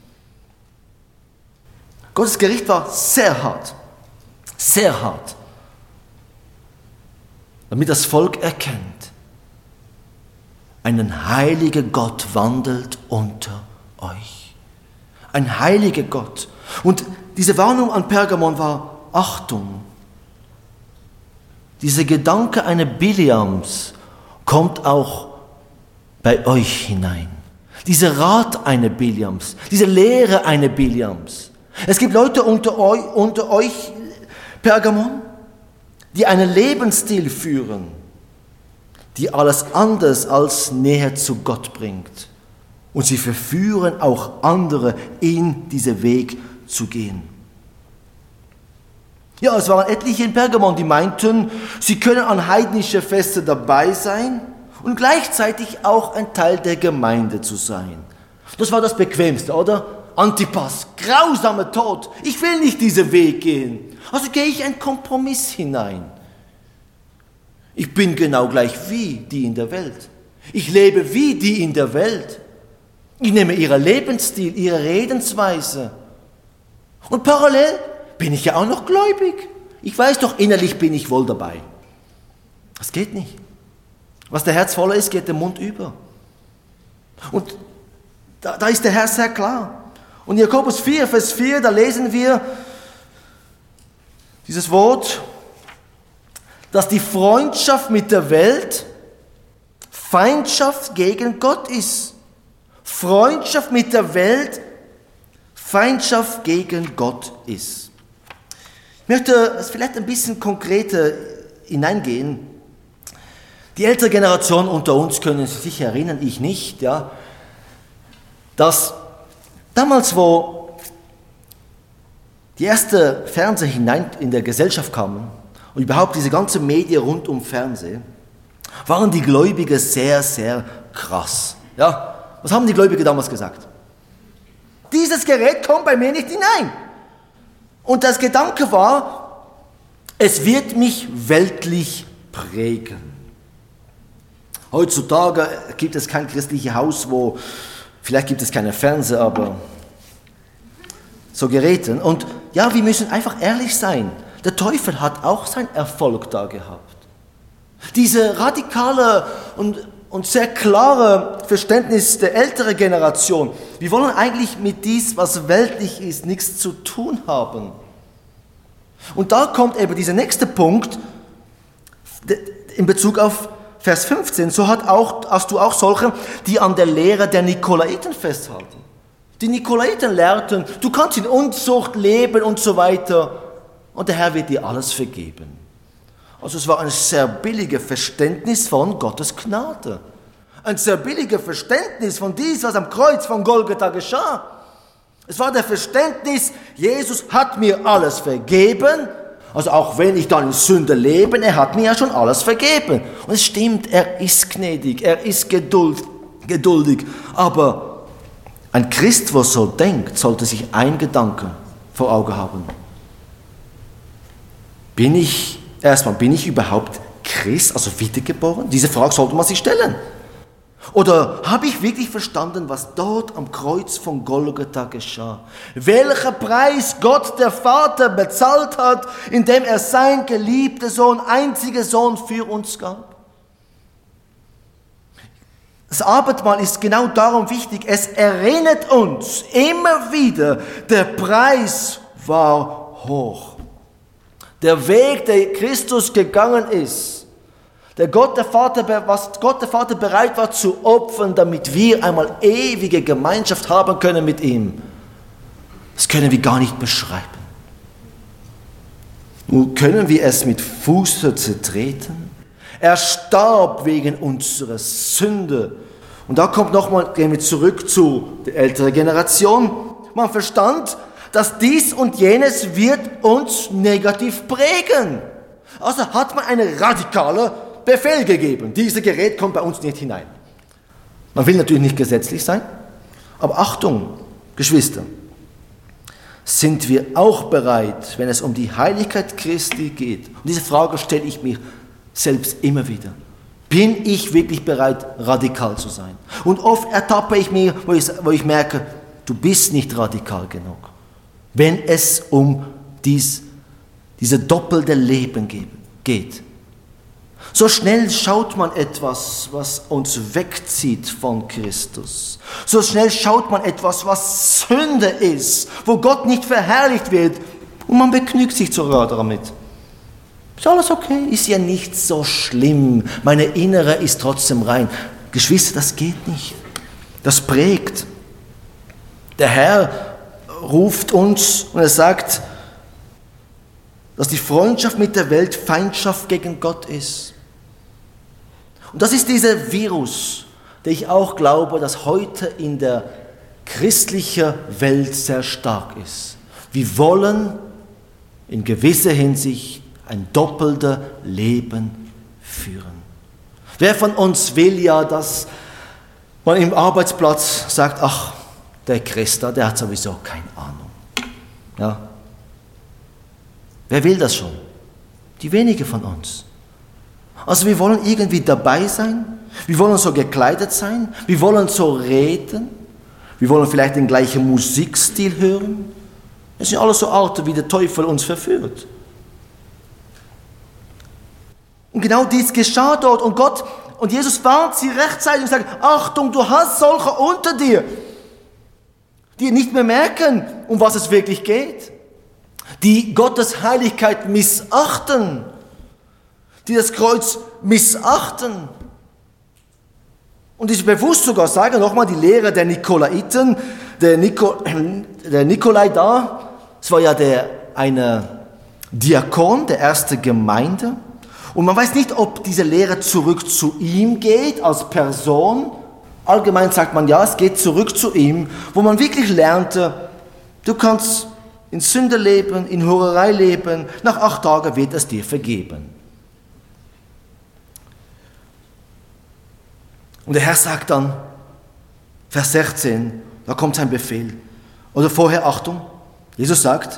Gottes Gericht war sehr hart. Sehr hart. Damit das Volk erkennt, ein heiliger Gott wandelt unter euch. Ein heiliger Gott. Und diese Warnung an Pergamon war: Achtung, dieser Gedanke eines Biljams kommt auch bei euch hinein. Dieser Rat eines Biljams, diese Lehre eines Biljams. Es gibt Leute unter euch, Pergamon, die einen Lebensstil führen, die alles anders als näher zu Gott bringt. Und sie verführen auch andere, in diesen Weg zu gehen. Ja, es waren etliche in Pergamon, die meinten, sie können an heidnischen Festen dabei sein und gleichzeitig auch ein Teil der Gemeinde zu sein. Das war das Bequemste, oder? Antipas, grausamer Tod. Ich will nicht diesen Weg gehen. Also gehe ich einen Kompromiss hinein. Ich bin genau gleich wie die in der Welt. Ich lebe wie die in der Welt. Ich nehme ihren Lebensstil, ihre Redensweise. Und parallel bin ich ja auch noch gläubig. Ich weiß doch, innerlich bin ich wohl dabei. Das geht nicht. Was der Herz voller ist, geht der Mund über. Und da ist der Herr sehr klar. Und Jakobus 4, Vers 4, da lesen wir dieses Wort, dass die Freundschaft mit der Welt Feindschaft gegen Gott ist. Freundschaft mit der Welt Feindschaft gegen Gott ist. Ich möchte es vielleicht ein bisschen konkreter hineingehen. Die ältere Generation unter uns können sich sicher erinnern, ich nicht, ja, dass damals, wo die ersten Fernseher hinein in der Gesellschaft kamen und überhaupt diese ganze Medien rund um Fernsehen, waren die Gläubigen sehr, sehr krass. Ja, was haben die Gläubigen damals gesagt? Dieses Gerät kommt bei mir nicht hinein. Und das Gedanke war, es wird mich weltlich prägen. Heutzutage gibt es kein christliches Haus, vielleicht gibt es keine Fernseher, aber so Geräten. Und ja, wir müssen einfach ehrlich sein. Der Teufel hat auch seinen Erfolg da gehabt. Diese radikale und sehr klare Verständnis der älteren Generation. Wir wollen eigentlich mit dies, was weltlich ist, nichts zu tun haben. Und da kommt eben dieser nächste Punkt in Bezug auf Vers 15. So hast du auch solche, die an der Lehre der Nikolaiten festhalten. Die Nikolaiten lehrten, du kannst in Unzucht leben und so weiter. Und der Herr wird dir alles vergeben. Also es war ein sehr billiges Verständnis von Gottes Gnade. Ein sehr billiges Verständnis von dies, was am Kreuz von Golgatha geschah. Es war der Verständnis, Jesus hat mir alles vergeben. Also auch wenn ich dann in Sünde lebe, er hat mir ja schon alles vergeben. Und es stimmt, er ist gnädig, er ist geduldig. Aber ein Christ, der so denkt, sollte sich ein Gedanke vor Augen haben. Bin ich überhaupt Christ, also wiedergeboren? Diese Frage sollte man sich stellen. Oder habe ich wirklich verstanden, was dort am Kreuz von Golgatha geschah? Welcher Preis Gott der Vater bezahlt hat, indem er seinen geliebten Sohn, einzigen Sohn für uns gab? Das Abendmahl ist genau darum wichtig. Es erinnert uns immer wieder, der Preis war hoch. Der Weg, der Christus gegangen ist, Was Gott der Vater bereit war zu opfern, damit wir einmal ewige Gemeinschaft haben können mit ihm, das können wir gar nicht beschreiben. Nun können wir es mit Fuße zertreten. Er starb wegen unserer Sünde. Und da gehen wir zurück zu der älteren Generation. Man verstand, dass dies und jenes wird uns negativ prägen. Also hat man einen radikalen Befehl gegeben. Dieses Gerät kommt bei uns nicht hinein. Man will natürlich nicht gesetzlich sein, aber Achtung, Geschwister, sind wir auch bereit, wenn es um die Heiligkeit Christi geht? Und diese Frage stelle ich mir selbst immer wieder. Bin ich wirklich bereit, radikal zu sein? Und oft ertappe ich mich, wo ich merke, du bist nicht radikal genug. Wenn es um diese doppelte Leben geht. So schnell schaut man etwas, was uns wegzieht von Christus. So schnell schaut man etwas, was Sünde ist, wo Gott nicht verherrlicht wird. Und man begnügt sich sogar damit. Ist alles okay, ist ja nicht so schlimm. Meine Innere ist trotzdem rein. Geschwister, das geht nicht. Das prägt. Der Herr ruft uns und er sagt, dass die Freundschaft mit der Welt Feindschaft gegen Gott ist. Und das ist dieser Virus, der ich auch glaube, dass heute in der christlichen Welt sehr stark ist. Wir wollen in gewisser Hinsicht ein doppeltes Leben führen. Wer von uns will ja, dass man im Arbeitsplatz sagt, ach, der Christa, der hat sowieso keine Ahnung. Ja. Wer will das schon? Die wenige von uns. Also wir wollen irgendwie dabei sein, wir wollen so gekleidet sein, wir wollen so reden, wir wollen vielleicht den gleichen Musikstil hören. Das sind alles so Arten, wie der Teufel uns verführt. Und genau dies geschah dort und Jesus warnt sie rechtzeitig und sagt, Achtung, du hast solche unter dir, die nicht mehr merken, um was es wirklich geht, die Gottes Heiligkeit missachten, die das Kreuz missachten. Und ich bewusst sogar sage, nochmal, die Lehre der Nikolaiten, der Nikolai da, das war ja eine Diakon der ersten Gemeinde. Und man weiß nicht, ob diese Lehre zurück zu ihm geht, als Person. Allgemein sagt man, ja, es geht zurück zu ihm, wo man wirklich lernte, du kannst in Sünde leben, in Hurerei leben, nach 8 Tagen wird es dir vergeben. Und der Herr sagt dann, Vers 16, da kommt sein Befehl. Oder vorher, Achtung, Jesus sagt,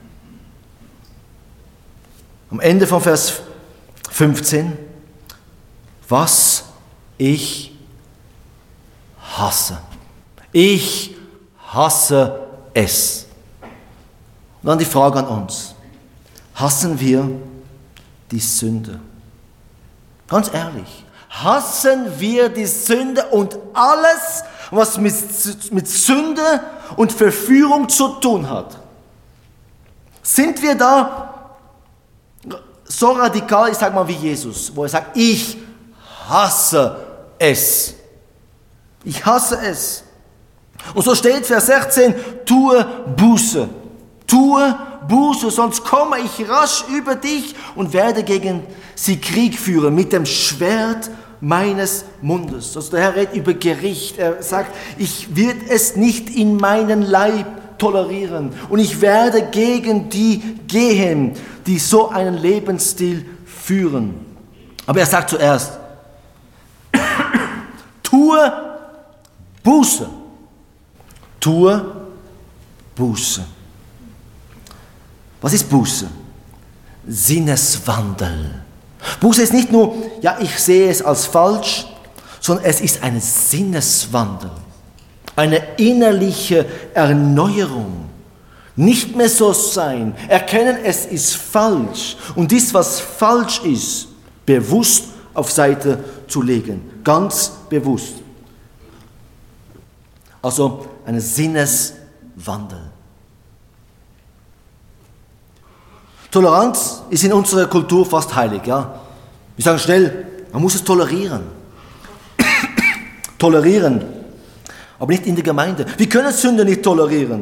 am Ende von Vers 15, was ich hasse. Ich hasse es. Und dann die Frage an uns, hassen wir die Sünde? Ganz ehrlich. Hassen wir die Sünde und alles, was mit Sünde und Verführung zu tun hat? Sind wir da so radikal, ich sage mal wie Jesus, wo er sagt, ich hasse es. Ich hasse es. Und so steht Vers 16, tue Buße. Tue Buße, sonst komme ich rasch über dich und werde gegen sie Krieg führen mit dem Schwert meines Mundes. Also der Herr redet über Gericht. Er sagt, ich werde es nicht in meinen Leib tolerieren und ich werde gegen die gehen, die so einen Lebensstil führen. Aber er sagt zuerst, tue Buße. Tue Buße. Was ist Buße? Sinneswandel. Buße ist nicht nur, ja, ich sehe es als falsch, sondern es ist ein Sinneswandel, eine innerliche Erneuerung. Nicht mehr so sein, erkennen, es ist falsch und dies, was falsch ist, bewusst auf Seite zu legen, ganz bewusst. Also ein Sinneswandel. Toleranz ist in unserer Kultur fast heilig. Ja? Wir sagen schnell, man muss es tolerieren. Tolerieren, aber nicht in der Gemeinde. Wir können Sünde nicht tolerieren.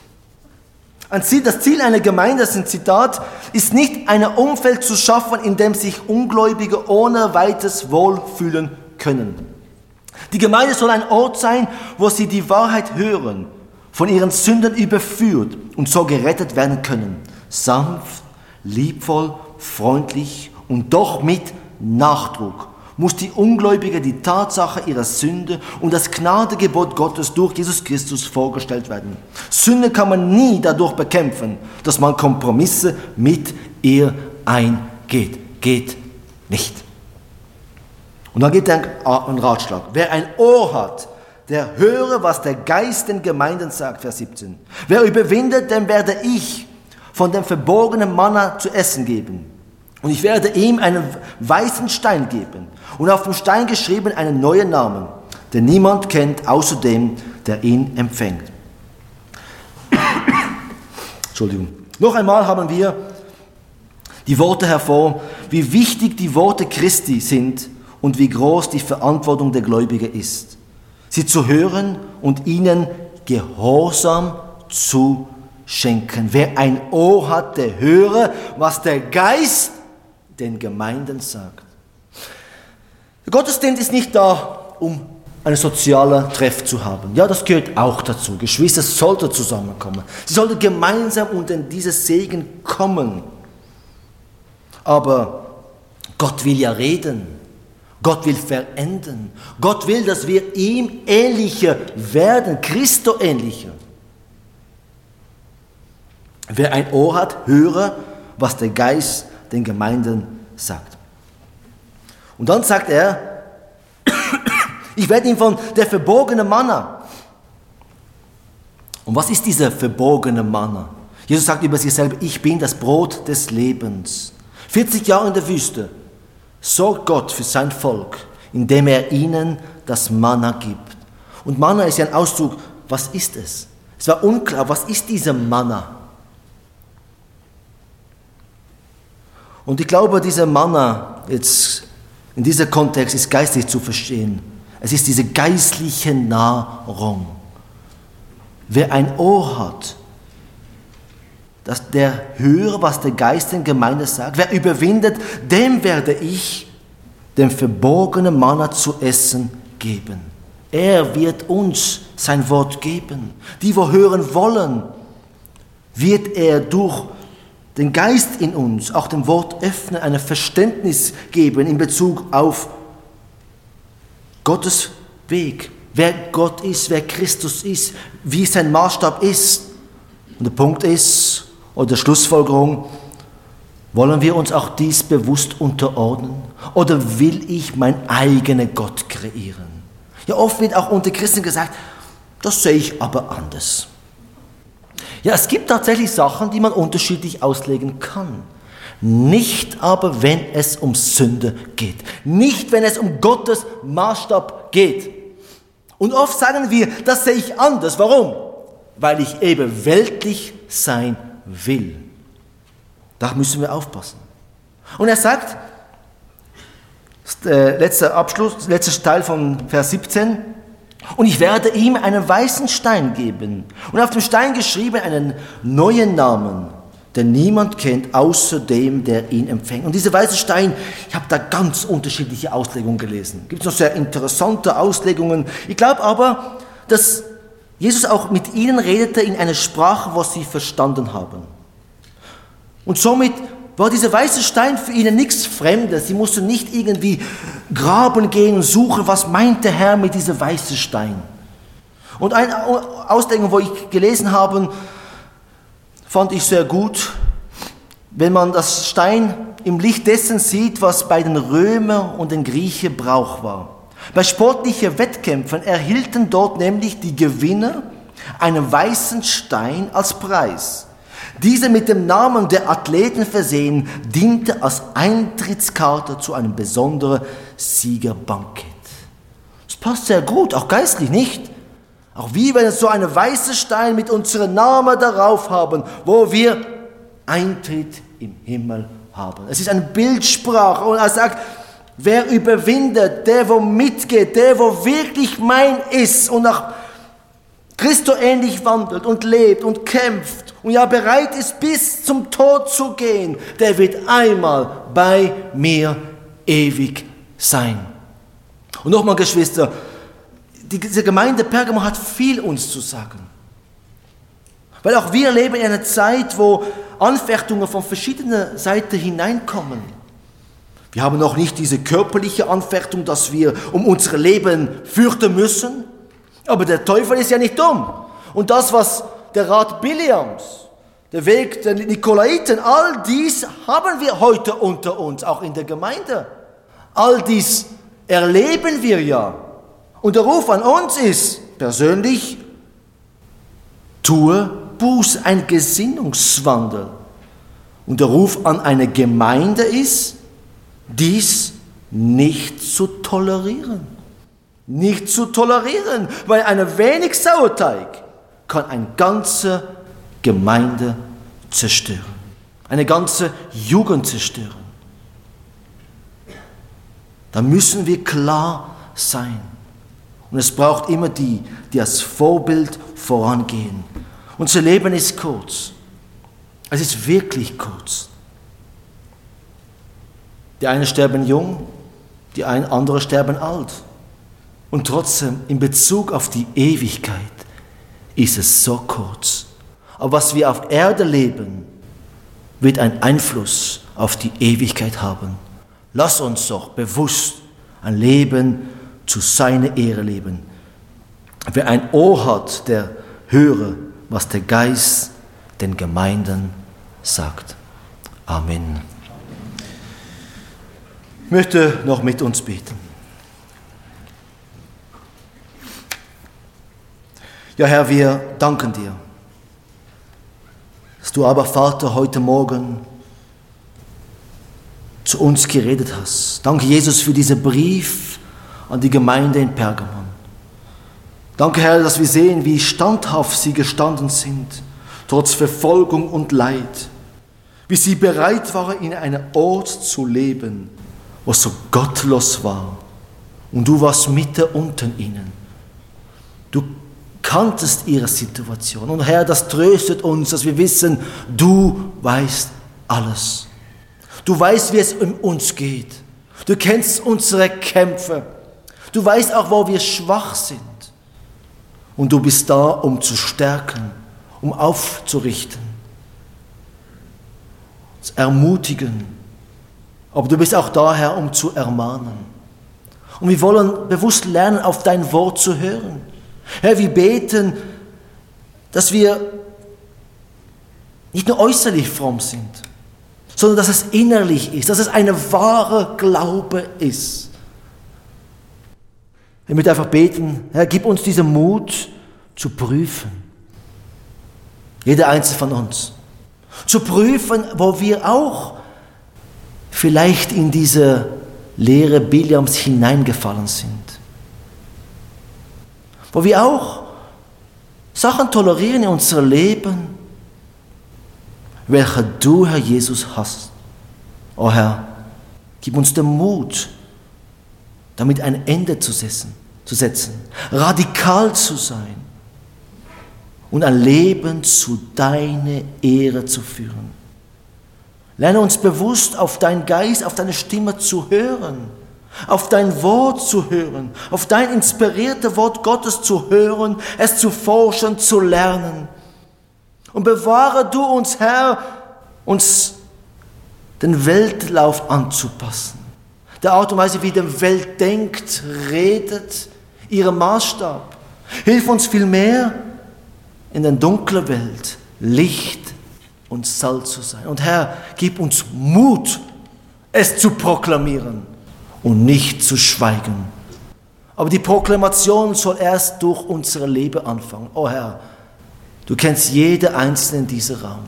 Das Ziel einer Gemeinde, das ist ein Zitat, ist nicht ein Umfeld zu schaffen, in dem sich Ungläubige ohne weites wohlfühlen können. Die Gemeinde soll ein Ort sein, wo sie die Wahrheit hören, von ihren Sünden überführt und so gerettet werden können. Sanft, liebvoll, freundlich und doch mit Nachdruck muss die Ungläubige die Tatsache ihrer Sünde und das Gnadengebot Gottes durch Jesus Christus vorgestellt werden. Sünde kann man nie dadurch bekämpfen, dass man Kompromisse mit ihr eingeht. Geht nicht. Und dann gibt ein Ratschlag. Wer ein Ohr hat, der höre, was der Geist den Gemeinden sagt, Vers 17. Wer überwindet, dem werde ich von dem verborgenen Manna zu essen geben. Und ich werde ihm einen weißen Stein geben und auf dem Stein geschrieben einen neuen Namen, den niemand kennt, außer dem, der ihn empfängt. Entschuldigung. Noch einmal haben wir die Worte hervor, wie wichtig die Worte Christi sind und wie groß die Verantwortung der Gläubigen ist, sie zu hören und ihnen Gehorsam zu schenken. Wer ein Ohr hat, der höre, was der Geist den Gemeinden sagt. Der Gottesdienst ist nicht da, um einen sozialen Treff zu haben. Ja, das gehört auch dazu. Geschwister sollten zusammenkommen. Sie sollten gemeinsam unter dieses Segen kommen. Aber Gott will ja reden. Gott will verändern. Gott will, dass wir ihm ähnlicher werden, Christo ähnlicher. Wer ein Ohr hat, höre, was der Geist den Gemeinden sagt. Und dann sagt er, ich werde ihm von der verborgenen Manna. Und was ist dieser verborgene Manna? Jesus sagt über sich selber, ich bin das Brot des Lebens. 40 Jahre in der Wüste sorgt Gott für sein Volk, indem er ihnen das Manna gibt. Und Manna ist ja ein Ausdruck, was ist es? Es war unklar, was ist dieser Manna? Und ich glaube, dieser Manna jetzt in diesem Kontext ist geistlich zu verstehen. Es ist diese geistliche Nahrung. Wer ein Ohr hat, dass der höre, was der Geist den Gemeinden sagt. Wer überwindet, dem werde ich dem verborgenen Manna zu essen geben. Er wird uns sein Wort geben. Die, wo hören wollen, wird er durch den Geist in uns auch dem Wort öffnen, ein Verständnis geben in Bezug auf Gottes Weg, wer Gott ist, wer Christus ist, wie sein Maßstab ist. Und der Punkt ist, oder Schlussfolgerung, wollen wir uns auch dies bewusst unterordnen? Oder will ich meinen eigenen Gott kreieren? Ja, oft wird auch unter Christen gesagt, das sehe ich aber anders. Ja, es gibt tatsächlich Sachen, die man unterschiedlich auslegen kann. Nicht aber, wenn es um Sünde geht. Nicht, wenn es um Gottes Maßstab geht. Und oft sagen wir, das sehe ich anders. Warum? Weil ich eben weltlich sein will. Da müssen wir aufpassen. Und er sagt, letzter Teil von Vers 17, und ich werde ihm einen weißen Stein geben und auf dem Stein geschrieben einen neuen Namen, den niemand kennt, außer dem, der ihn empfängt. Und dieser weiße Stein, ich habe da ganz unterschiedliche Auslegungen gelesen. Es gibt noch sehr interessante Auslegungen. Ich glaube aber, dass Jesus auch mit ihnen redete in einer Sprache, was sie verstanden haben. Und somit war dieser weiße Stein für ihnen nichts Fremdes. Sie mussten nicht irgendwie graben gehen und suchen, was meint der Herr mit diesem weißen Stein. Und eine Auslegung, wo ich gelesen habe, fand ich sehr gut, wenn man das Stein im Licht dessen sieht, was bei den Römern und den Griechen Brauch war. Bei sportlichen Wettkämpfen erhielten dort nämlich die Gewinner einen weißen Stein als Preis. Dieser mit dem Namen der Athleten versehen, diente als Eintrittskarte zu einem besonderen Siegerbankett. Das passt sehr gut, auch geistlich nicht. Auch wie wenn es so einen weißen Stein mit unserem Namen darauf haben, wo wir Eintritt im Himmel haben. Es ist eine Bildsprache und er sagt, Wer überwindet, der wo mitgeht, der wo wirklich mein ist und nach Christo ähnlich wandelt und lebt und kämpft und ja bereit ist, bis zum Tod zu gehen, der wird einmal bei mir ewig sein. Und nochmal, Geschwister, diese Gemeinde Pergamon hat viel uns zu sagen. Weil auch wir leben in einer Zeit, wo Anfechtungen von verschiedenen Seiten hineinkommen. Wir haben noch nicht diese körperliche Anfechtung, dass wir um unser Leben fürchten müssen. Aber der Teufel ist ja nicht dumm. Und das, was der Rat Biliams, der Weg der Nikolaiten, all dies haben wir heute unter uns, auch in der Gemeinde. All dies erleben wir ja. Und der Ruf an uns ist, persönlich, tue Buß, ein Gesinnungswandel. Und der Ruf an eine Gemeinde ist, dies nicht zu tolerieren. Nicht zu tolerieren, weil ein wenig Sauerteig kann eine ganze Gemeinde zerstören. Eine ganze Jugend zerstören. Da müssen wir klar sein. Und es braucht immer die als Vorbild vorangehen. Unser Leben ist kurz. Es ist wirklich kurz. Die einen sterben jung, die anderen sterben alt. Und trotzdem, in Bezug auf die Ewigkeit, ist es so kurz. Aber was wir auf Erde leben, wird einen Einfluss auf die Ewigkeit haben. Lass uns doch bewusst ein Leben zu seiner Ehre leben. Wer ein Ohr hat, der höre, was der Geist den Gemeinden sagt. Amen. Ich möchte noch mit uns beten. Ja, Herr, wir danken dir, dass du aber, Vater, heute Morgen zu uns geredet hast. Danke, Jesus, für diesen Brief an die Gemeinde in Pergamon. Danke, Herr, dass wir sehen, wie standhaft sie gestanden sind, trotz Verfolgung und Leid. Wie sie bereit waren, in einem Ort zu leben, wo so gottlos war. Und du warst mitten unter ihnen. Du kanntest ihre Situation. Und Herr, das tröstet uns, dass wir wissen, du weißt alles. Du weißt, wie es um uns geht. Du kennst unsere Kämpfe. Du weißt auch, wo wir schwach sind. Und du bist da, um zu stärken, um aufzurichten, zu ermutigen. Aber du bist auch da, Herr, um zu ermahnen. Und wir wollen bewusst lernen, auf dein Wort zu hören. Herr, wir beten, dass wir nicht nur äußerlich fromm sind, sondern dass es innerlich ist, dass es eine wahre Glaube ist. Ich möchte einfach beten, Herr, gib uns diesen Mut zu prüfen. Jeder Einzelne von uns. Zu prüfen, wo wir auch vielleicht in diese Lehre Biliams hineingefallen sind. Wo wir auch Sachen tolerieren in unserem Leben, welche du, Herr Jesus, hast. Oh Herr, gib uns den Mut, damit ein Ende zu setzen, radikal zu sein und ein Leben zu deiner Ehre zu führen. Lerne uns bewusst auf deinen Geist, auf deine Stimme zu hören, auf dein Wort zu hören, auf dein inspiriertes Wort Gottes zu hören, es zu forschen, zu lernen. Und bewahre du uns, Herr, uns den Weltlauf anzupassen. Der Art und Weise, wie die Welt denkt, redet, ihrem Maßstab. Hilf uns vielmehr, in der dunklen Welt Licht und Salz zu sein. Und Herr, gib uns Mut, es zu proklamieren und nicht zu schweigen. Aber die Proklamation soll erst durch unser Leben anfangen. Oh Herr, du kennst jede Einzelne in diesem Raum.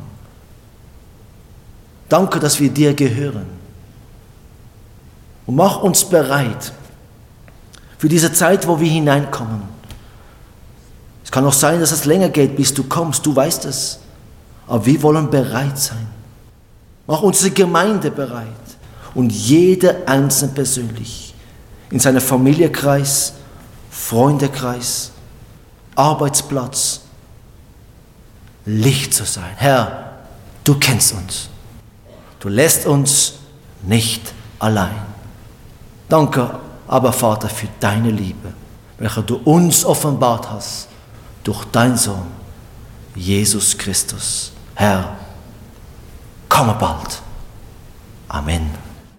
Danke, dass wir dir gehören. Und mach uns bereit für diese Zeit, wo wir hineinkommen. Es kann auch sein, dass es länger geht, bis du kommst. Du weißt es. Aber wir wollen bereit sein. Mach unsere Gemeinde bereit. und jeder einzelne persönlich in seinem Familienkreis, Freundekreis, Arbeitsplatz, Licht zu sein. Herr, du kennst uns. Du lässt uns nicht allein. Danke, aber Vater, für deine Liebe, welche du uns offenbart hast durch deinen Sohn, Jesus Christus. Herr, komme bald. Amen.